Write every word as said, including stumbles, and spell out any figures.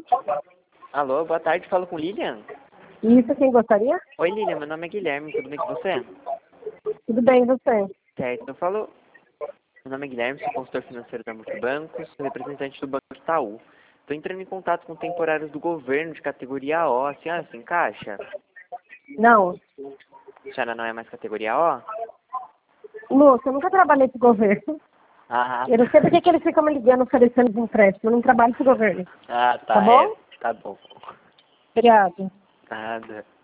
Alô, boa tarde, falo com Lilian. Isso, quem gostaria? Oi, Lilian, meu nome é Guilherme, tudo bem com você? Tudo bem, e você? Certo, eu falo... Meu nome é Guilherme, sou consultor financeiro da Multibancos, sou representante do Banco Itaú. Estou entrando em contato com temporários do governo de categoria O, a senhora se encaixa? Não. A senhora não é mais categoria O? Moça, eu nunca trabalhei pro governo. Ah, Eu não sei porque que eles ficam me ligando oferecendo empréstimo. Eu não trabalho pro governo. ah tá, Tá é, bom? tá bom. Obrigada. Nada.